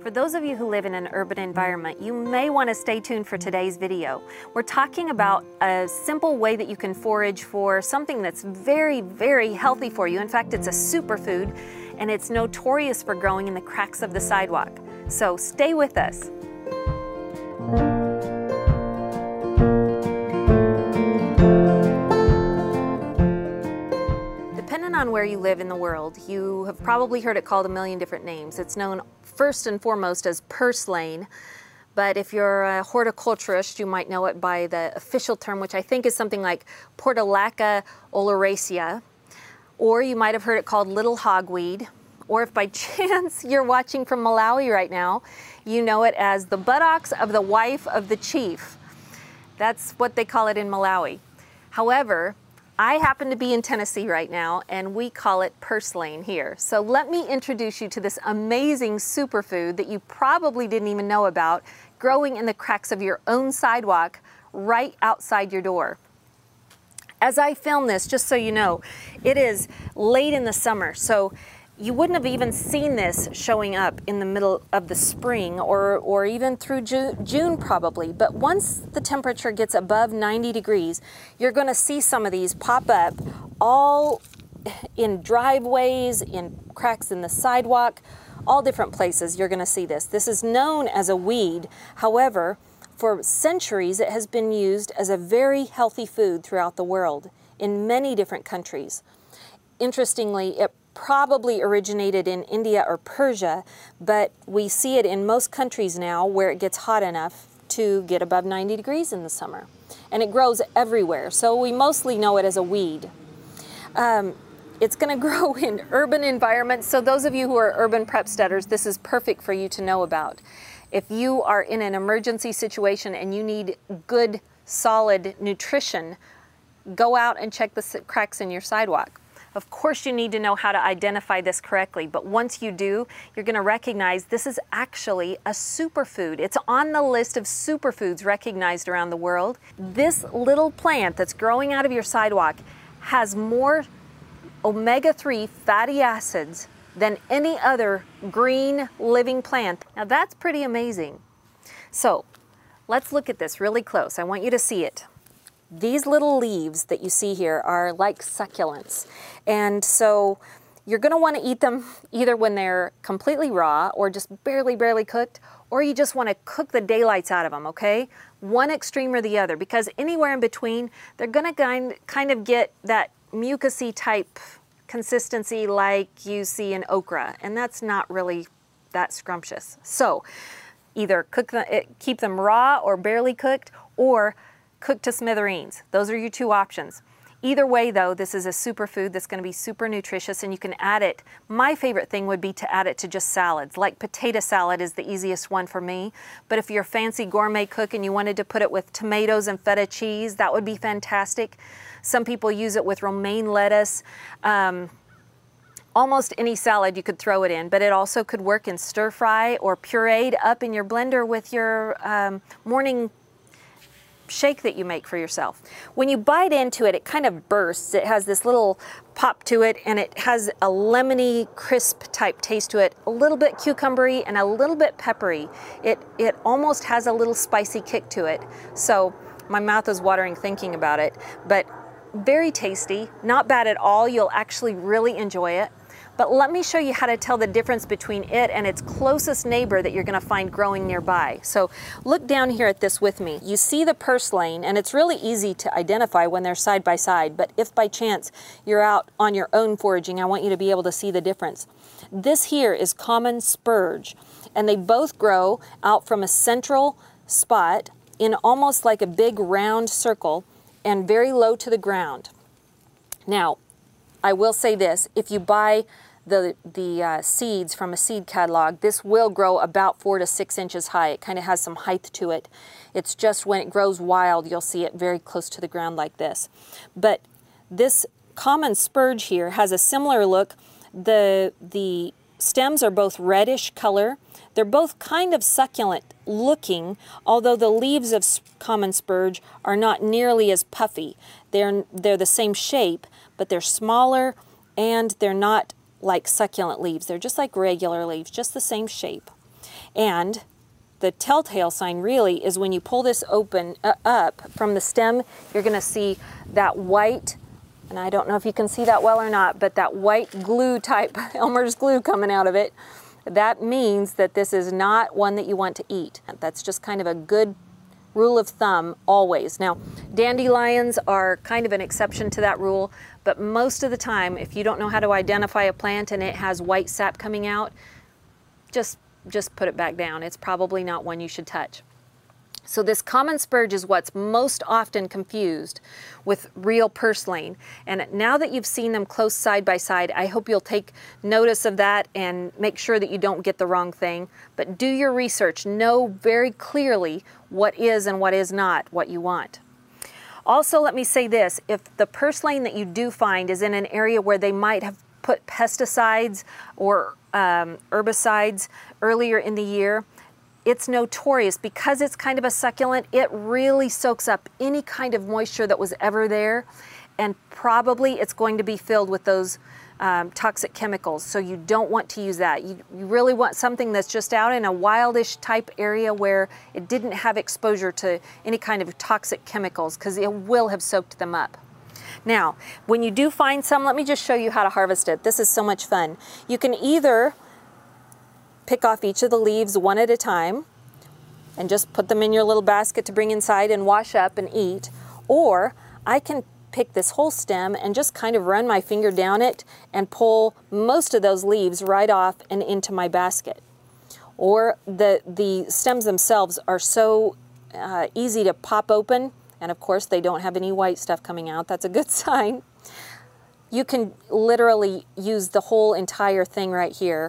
For those of you who live in an urban environment, you may want to stay tuned for today's video. We're talking about a simple way that you can forage for something that's very, very healthy for you. In fact, it's a superfood, and it's notorious for growing in the cracks of the sidewalk. So stay with us. Depending on where you live in the world, you have probably heard it called a million different names. It's known first and foremost as purslane, but if you're a horticulturist, you might know it by the official term, which I think is something like Portulaca oleracea, or you might have heard it called little hogweed, or if by chance you're watching from Malawi right now, you know it as the buttocks of the wife of the chief. That's what they call it in Malawi. However, I happen to be in Tennessee right now, and we call it purslane here. So let me introduce you to this amazing superfood that you probably didn't even know about, growing in the cracks of your own sidewalk right outside your door. As I film this, just so you know, it is late in the summer, so you wouldn't have even seen this showing up in the middle of the spring or even through June probably. But once the temperature gets above 90 degrees, you're going to see some of these pop up all in driveways, in cracks in the sidewalk, all different places you're going to see this. This is known as a weed. However, for centuries it has been used as a very healthy food throughout the world in many different countries. Interestingly, it probably originated in India or Persia, but we see it in most countries now where it gets hot enough to get above 90 degrees in the summer. And it grows everywhere, so we mostly know it as a weed. It's going to grow in urban environments, so those of you who are urban prepsteaders, this is perfect for you to know about. If you are in an emergency situation and you need good, solid nutrition, go out and check the cracks in your sidewalk. Of course, you need to know how to identify this correctly, but once you do, you're going to recognize this is actually a superfood. It's on the list of superfoods recognized around the world. This little plant that's growing out of your sidewalk has more omega-3 fatty acids than any other green living plant. Now that's pretty amazing. So let's look at this really close. I want you to see it. These little leaves that you see here are like succulents. And so you're going to want to eat them either when they're completely raw or just barely cooked, or you just want to cook the daylights out of them, okay? One extreme or the other, because anywhere in between, they're going to kind of get that mucousy type consistency like you see in okra, and that's not really that scrumptious. So either keep them raw or barely cooked, or cooked to smithereens. Those are your two options. Either way though, this is a superfood that's going to be super nutritious, and you can add it. My favorite thing would be to add it to just salads. Like potato salad is the easiest one for me, but if you're a fancy gourmet cook and you wanted to put it with tomatoes and feta cheese, that would be fantastic. Some people use it with romaine lettuce. Almost any salad you could throw it in, but it also could work in stir fry or pureed up in your blender with your morning shake that you make for yourself. When you bite into it, it kind of bursts. It has this little pop to it, and it has a lemony, crisp type taste to it, a little bit cucumbery and a little bit peppery. It almost has a little spicy kick to it. So my mouth is watering thinking about it, but very tasty, not bad at all. You'll actually really enjoy it. But let me show you how to tell the difference between it and its closest neighbor that you're going to find growing nearby. So look down here at this with me. You see the purslane, and it's really easy to identify when they're side by side, but if by chance you're out on your own foraging, I want you to be able to see the difference. This here is common spurge, and they both grow out from a central spot in almost like a big round circle and very low to the ground. Now, I will say this, if you buy the seeds from a seed catalog, this will grow about 4 to 6 inches high. It kind of has some height to it. It's just when it grows wild, you'll see it very close to the ground like this. But this common spurge here has a similar look. The stems are both reddish color. They're both kind of succulent looking, although the leaves of common spurge are not nearly as puffy. They're the same shape, but they're smaller, and they're not like succulent leaves. They're just like regular leaves, just the same shape. And the telltale sign really is when you pull this open up from the stem, you're going to see that white, and I don't know if you can see that well or not, but that white glue type, Elmer's glue coming out of it. That means that this is not one that you want to eat. That's just kind of a good rule of thumb always. Now, dandelions are kind of an exception to that rule, but most of the time, if you don't know how to identify a plant and it has white sap coming out, just put it back down. It's probably not one you should touch. So this common spurge is what's most often confused with real purslane. And now that you've seen them close side by side, I hope you'll take notice of that and make sure that you don't get the wrong thing. But do your research. Know very clearly what is and what is not what you want. Also, let me say this. If the purslane that you do find is in an area where they might have put pesticides or herbicides earlier in the year, it's notorious because it's kind of a succulent. It really soaks up any kind of moisture that was ever there, and probably it's going to be filled with those toxic chemicals. So you don't want to use that. You really want something that's just out in a wildish type area where it didn't have exposure to any kind of toxic chemicals, because it will have soaked them up. Now, when you do find some, let me just show you how to harvest it. This is so much fun. You can either pick off each of the leaves one at a time and just put them in your little basket to bring inside and wash up and eat, or I can pick this whole stem and just kind of run my finger down it and pull most of those leaves right off and into my basket. Or the stems themselves are so easy to pop open, and of course they don't have any white stuff coming out. That's a good sign. You can literally use the whole entire thing right here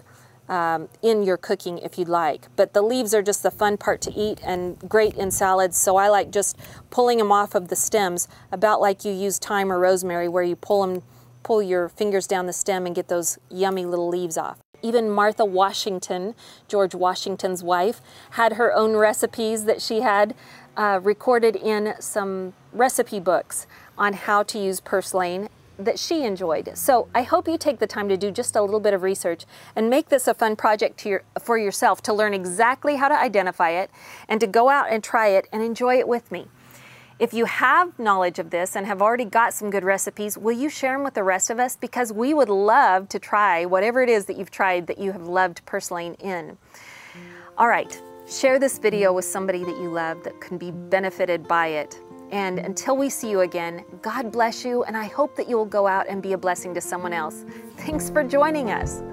in your cooking if you'd like. But the leaves are just the fun part to eat and great in salads, so I like just pulling them off of the stems, about like you use thyme or rosemary, where you pull your fingers down the stem and get those yummy little leaves off. Even Martha Washington, George Washington's wife, had her own recipes that she had recorded in some recipe books on how to use purslane that she enjoyed. So I hope you take the time to do just a little bit of research and make this a fun project for yourself, to learn exactly how to identify it and to go out and try it and enjoy it with me. If you have knowledge of this and have already got some good recipes, will you share them with the rest of us? Because we would love to try whatever it is that you've tried that you have loved purslane in. All right, share this video with somebody that you love that can be benefited by it. And until we see you again, God bless you, and I hope that you will go out and be a blessing to someone else. Thanks for joining us.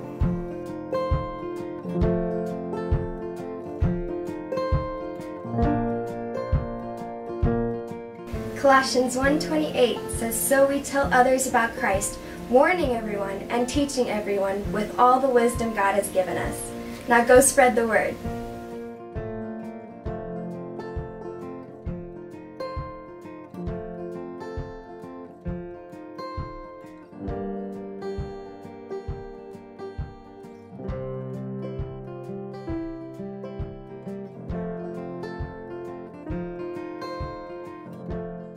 Colossians 1:28 says, "So we tell others about Christ, warning everyone and teaching everyone with all the wisdom God has given us." Now go spread the word.